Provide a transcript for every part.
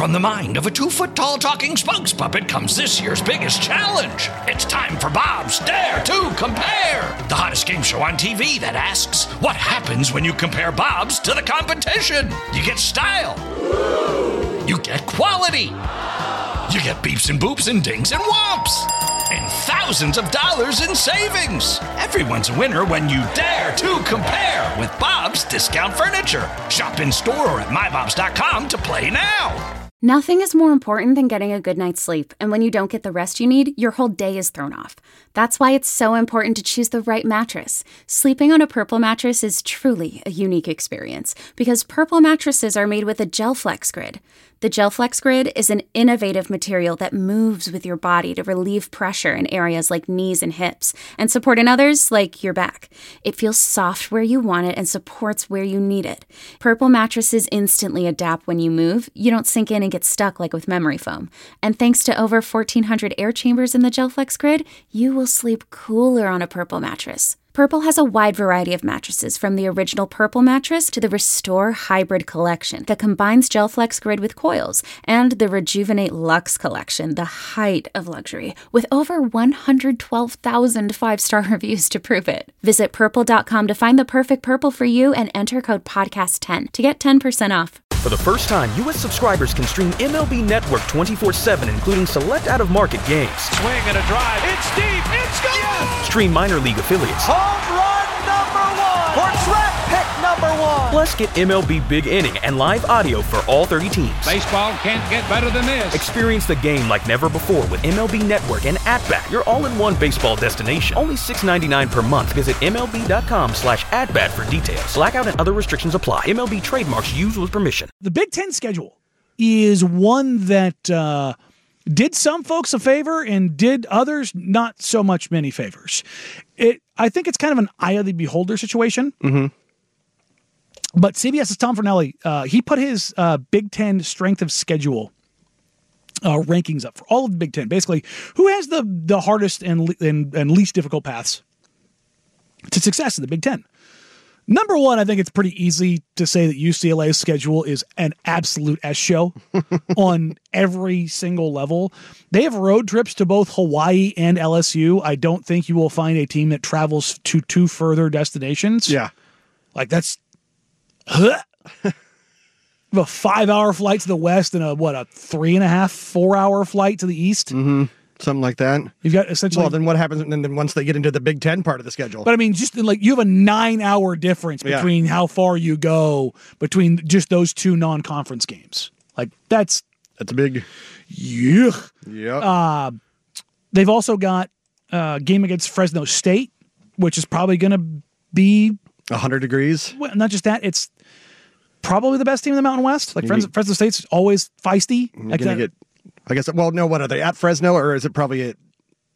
from the mind of a 2-foot-tall talking spokes puppet comes this year's biggest challenge. It's time for Bob's Dare to Compare, the hottest game show on TV that asks, what happens when you compare Bobs to the competition? You get style. You get quality. You get beeps and boops and dings and whomps. And thousands of dollars in savings. Everyone's a winner when you dare to compare with Bob's Discount Furniture. Shop in store or at mybobs.com to play now. Nothing is more important than getting a good night's sleep, and when you don't get the rest you need, your whole day is thrown off. That's why it's so important to choose the right mattress. Sleeping on a Purple mattress is truly a unique experience, because Purple mattresses are made with a GelFlex Grid. The GelFlex Grid is an innovative material that moves with your body to relieve pressure in areas like knees and hips, and support in others like your back. It feels soft where you want it and supports where you need it. Purple mattresses instantly adapt when you move. You don't sink in and get stuck like with memory foam. And thanks to over 1,400 air chambers in the GelFlex Grid, you will sleep cooler on a Purple mattress. Purple has a wide variety of mattresses, from the original Purple mattress to the Restore Hybrid collection that combines GelFlex Grid with coils, and the Rejuvenate Luxe collection, the height of luxury, with over 112,000 five-star reviews to prove it. Visit purple.com to find the perfect Purple for you and enter code podcast10 to get 10% off. For the first time, U.S. subscribers can stream MLB Network 24/7, including select out-of-market games. Swing and a drive. It's deep. It's gone. Yes! Stream minor league affiliates. Home run number 1. Or draft pick number 1. Plus, get MLB Big Inning and live audio for all 30 teams. Baseball can't get better than this. Experience the game like never before with MLB Network and At-Bat, your all-in-one baseball destination. Only $6.99 per month. Visit MLB.com/AtBat for details. Blackout and other restrictions apply. MLB trademarks used with permission. The Big Ten schedule is one that did some folks a favor and did others not so much many favors. I think it's kind of an eye of the beholder situation. Mm-hmm. But CBS's Tom Fornelli, he put his Big Ten strength of schedule rankings up for all of the Big Ten. Basically, who has the hardest and least difficult paths to success in the Big Ten. Number one, I think it's pretty easy to say that UCLA's schedule is an absolute S show on every single level. They have road trips to both Hawaii and LSU. I don't think you will find a team that travels to 2 further destinations. Yeah. Like that's a 5-hour flight to the west and a 3.5, 4-hour flight to the east. Mm-hmm. Something like that. You've got essentially. Well, then what happens? And then once they get into the Big Ten part of the schedule. But I mean, just like you have a 9-hour difference between how far you go between just those 2 non-conference games. Like that's a big. Yeah. Yeah. They've also got a game against Fresno State, which is probably going to be 100 degrees. Well, not just that, it's probably the best team in the Mountain West. Like Fresno State's always feisty. You're going to get. I guess. Well, no. What are they at Fresno, or is it probably at?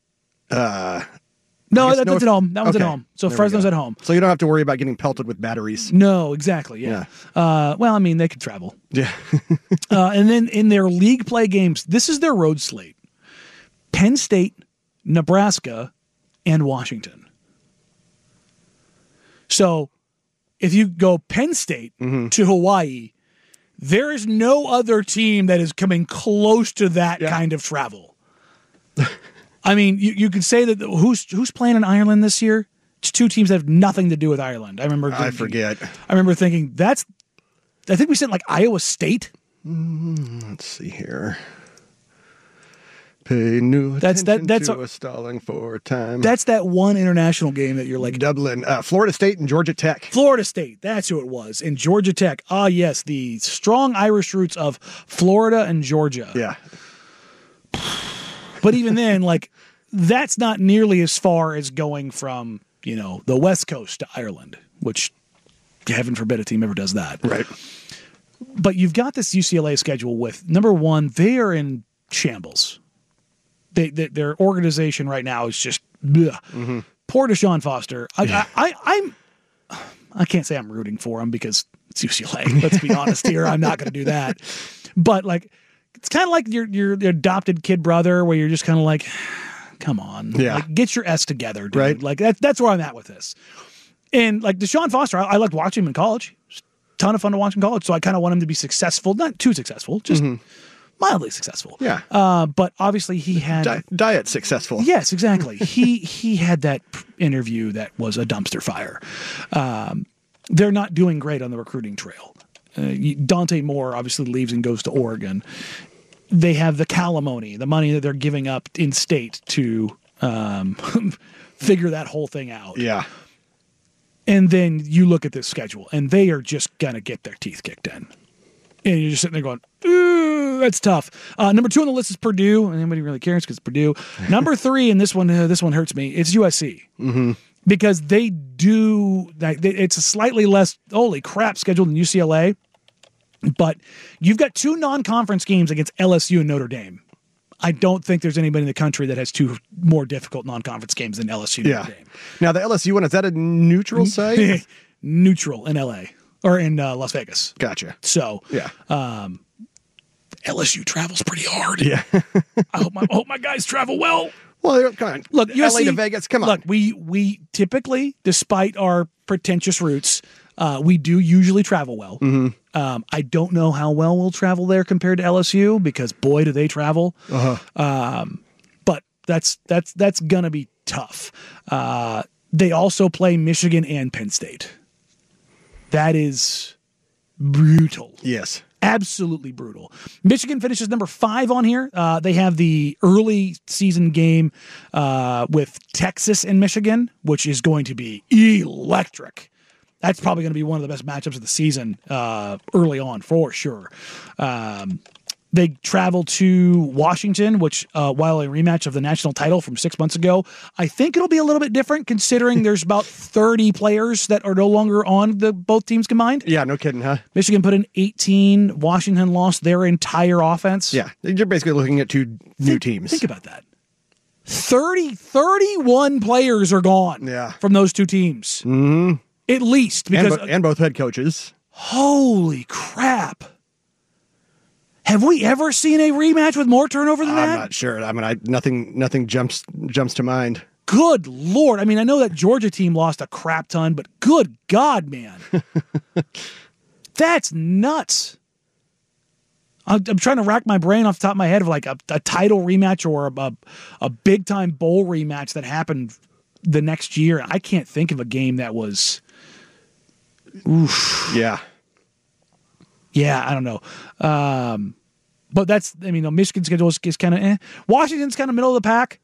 No, that's at home. That one's at home. So Fresno's at home. So you don't have to worry about getting pelted with batteries. No, exactly. Yeah. Well, I mean, they could travel. Yeah. And then in their league play games, this is their road slate: Penn State, Nebraska, and Washington. So if you go Penn State to Hawaii, there is no other team that is coming close to that kind of travel. I mean, you could say that who's playing in Ireland this year? It's 2 teams that have nothing to do with Ireland. I forget. I remember thinking I think we said like Iowa State. Let's see here. Pay new attention to a stalling for time. That's that one international game that you're like... Dublin. Florida State and Georgia Tech. Florida State. That's who it was. And Georgia Tech. Ah, yes. The strong Irish roots of Florida and Georgia. Yeah. But even then, like, that's not nearly as far as going from, the West Coast to Ireland, which, heaven forbid a team ever does that. Right. But you've got this UCLA schedule with, number one, they are in shambles. Their organization right now is just mm-hmm. Poor Deshaun Foster. I can't say I'm rooting for him because it's UCLA. Let's be honest here. I'm not going to do that. But like, it's kind of like your adopted kid brother, where you're just kind of like, come on, like, get your S together, dude. Right? Like that's where I'm at with this. And like Deshaun Foster, I liked watching him in college. Ton of fun to watch in college. So I kind of want him to be successful, not too successful, just. Mm-hmm. mildly successful. Yeah. But obviously he had diet successful. Yes, exactly. he had that interview that was a dumpster fire. They're not doing great on the recruiting trail. Dante Moore obviously leaves and goes to Oregon. They have the calimony, the money that they're giving up in state to figure that whole thing out. Yeah. And then you look at this schedule, and they are just going to get their teeth kicked in. And you're just sitting there going, ooh, that's tough. Number 2 on the list is Purdue. Anybody really cares because it's Purdue. Number 3, and this one hurts me, it's USC. Mm-hmm. Because they do, it's a slightly less, holy crap, schedule than UCLA. But you've got 2 non-conference games against LSU and Notre Dame. I don't think there's anybody in the country that has 2 more difficult non-conference games than LSU and Notre Dame. Now, the LSU one, is that a neutral site? Neutral in LA or in Las Vegas. Gotcha. So, yeah. LSU travels pretty hard. Yeah. I hope my guys travel well. Well, come on. Look, LA to Vegas, come on. Look, we typically, despite our pretentious roots, we do usually travel well. Mm-hmm. I don't know how well we'll travel there compared to LSU because boy, do they travel. Uh-huh. But that's gonna be tough. They also play Michigan and Penn State. That is brutal. Yes. Absolutely brutal. Michigan finishes number 5 on here. They have the early season game with Texas and Michigan, which is going to be electric. That's probably going to be one of the best matchups of the season early on, for sure. They travel to Washington, which, while a rematch of the national title from 6 months ago, I think it'll be a little bit different considering there's about 30 players that are no longer on both teams combined. Yeah, no kidding, huh? Michigan put in 18. Washington lost their entire offense. Yeah, you're basically looking at 2 new teams. Think about that. 31 players are gone from those 2 teams. Mm-hmm. At least. Because and both head coaches. Holy crap. Have we ever seen a rematch with more turnover than that? I'm not sure. I mean, nothing jumps to mind. Good Lord. I mean, I know that Georgia team lost a crap ton, but good God, man. That's nuts. I'm trying to rack my brain off the top of my head of like a title rematch or a big-time bowl rematch that happened the next year. I can't think of a game that was... Oof. Yeah. Yeah, I don't know. But that's, I mean, Michigan's schedule is kind of Washington's kind of middle of the pack.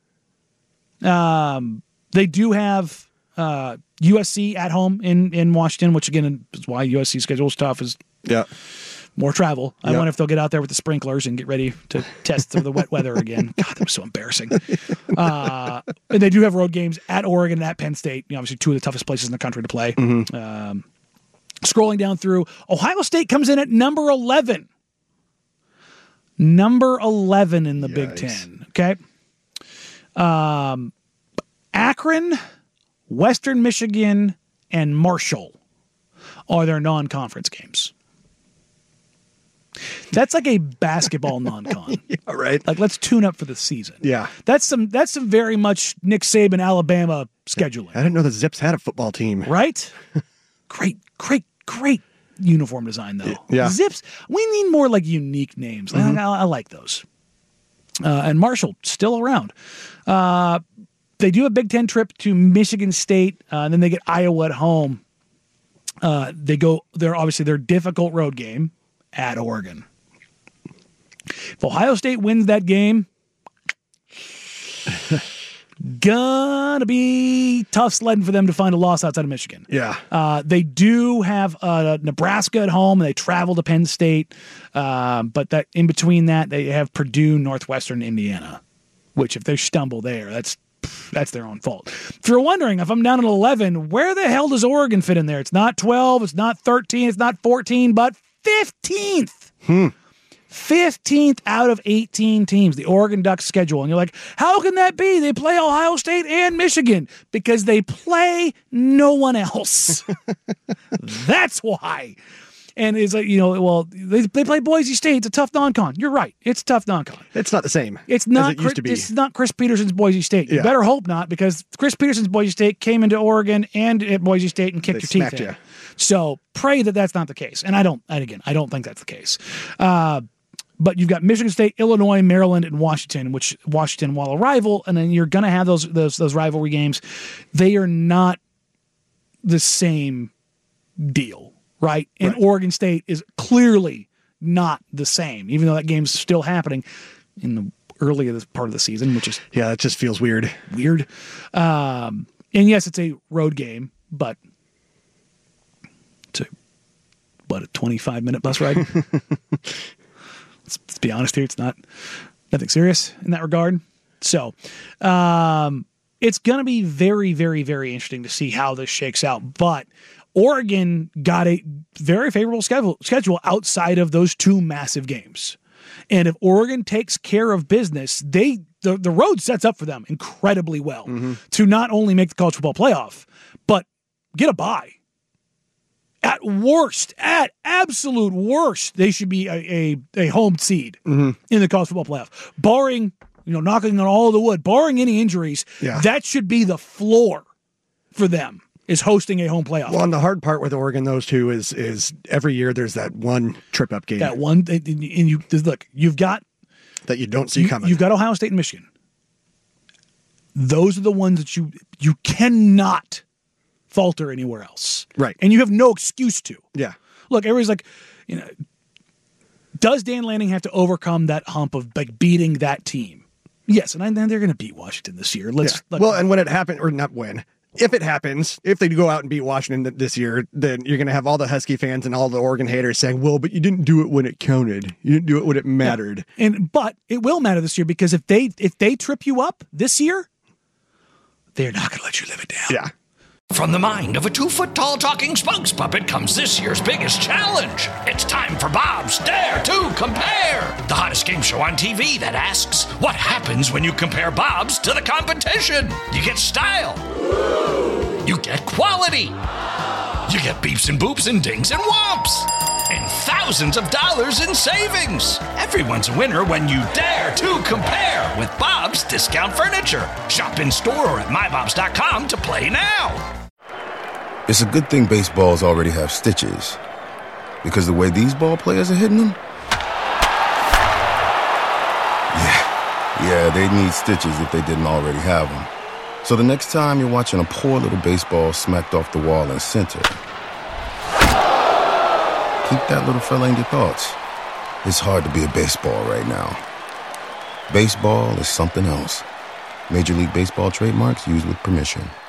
They do have USC at home in Washington, which again is why USC schedule is tough, is more travel. I wonder if they'll get out there with the sprinklers and get ready to test the wet weather again. God, that was so embarrassing. And they do have road games at Oregon and at Penn State, obviously 2 of the toughest places in the country to play. Mm-hmm. Scrolling down through, Ohio State comes in at number 11. Number 11 in the Big Ten. Okay. Akron, Western Michigan, and Marshall are their non-conference games. That's like a basketball non-con. Yeah, right. Like, let's tune up for the season. Yeah. That's some very much Nick Saban, Alabama scheduling. I didn't know the Zips had a football team. Right? Great uniform design, though. Yeah. Zips, we need more like unique names. Mm-hmm. I like those. And Marshall, still around. They do a Big Ten trip to Michigan State, and then they get Iowa at home. They're obviously their difficult road game at Oregon. If Ohio State wins that game, gonna be tough sledding for them to find a loss outside of Michigan. Yeah. They do have Nebraska at home, and they travel to Penn State. But that in between that, they have Purdue, Northwestern, Indiana, which if they stumble there, that's their own fault. If you're wondering, if I'm down at 11, where the hell does Oregon fit in there? It's not 12, it's not 13, it's not 14, but 15th. 15th out of 18 teams, the Oregon Ducks schedule. And you're like, how can that be? They play Ohio State and Michigan because they play no one else. That's why. And it's like, they play Boise State. It's a tough non-con. You're right. It's a tough non-con. It's not the same. It's not. As it used to be. It's not Chris Peterson's Boise State. You Yeah. better hope not, because Chris Peterson's Boise State came into Oregon and at Boise State and kicked They your teeth smacked in. you. So pray that that's not the case. And I don't think that's the case. But you've got Michigan State, Illinois, Maryland, and Washington, which Washington, while a rival, and then you're going to have those rivalry games. They are not the same deal, right? And Oregon State is clearly not the same, even though that game's still happening in the early part of the season, which is that just feels weird. And yes, it's a road game, but it's a 25-minute bus ride. Let's be honest here. It's nothing serious in that regard. So it's going to be very, very, very interesting to see how this shakes out. But Oregon got a very favorable schedule outside of those two massive games. And if Oregon takes care of business, the road sets up for them incredibly well to not only make the college football playoff, but get a bye. At absolute worst, they should be a home seed in the college football playoff. Barring, knocking on all the wood, barring any injuries, that should be the floor for them, is hosting a home playoff. Well, and the hard part with Oregon, those two, is every year there's that one trip-up game. That one, and you've got... that you don't see coming. You've got Ohio State and Michigan. Those are the ones that you cannot falter anywhere else. Right. And you have no excuse to. Yeah. Look, everybody's like, does Dan Lanning have to overcome that hump of beating that team? Yes, and then they're going to beat Washington this year. And when it happened, or not when, if it happens, if they go out and beat Washington this year, then you're going to have all the Husky fans and all the Oregon haters saying, well, but you didn't do it when it counted. You didn't do it when it mattered. Yeah. But it will matter this year, because if they trip you up this year, they're not going to let you live it down. Yeah. From the mind of a 2-foot-tall talking spokes puppet comes this year's biggest challenge. It's time for Bob's Dare to Compare, the hottest game show on TV that asks, what happens when you compare Bob's to the competition? You get style. You get quality. You get beeps and boops and dings and whomps. And thousands of dollars in savings. Everyone's a winner when you dare to compare with Bob's Discount Furniture. Shop in store or at mybobs.com to play now. It's a good thing baseballs already have stitches, because the way these ball players are hitting them, yeah, they'd need stitches if they didn't already have them. So the next time you're watching a poor little baseball smacked off the wall in center, keep that little fella in your thoughts. It's hard to be a baseball right now. Baseball is something else. Major League Baseball trademarks used with permission.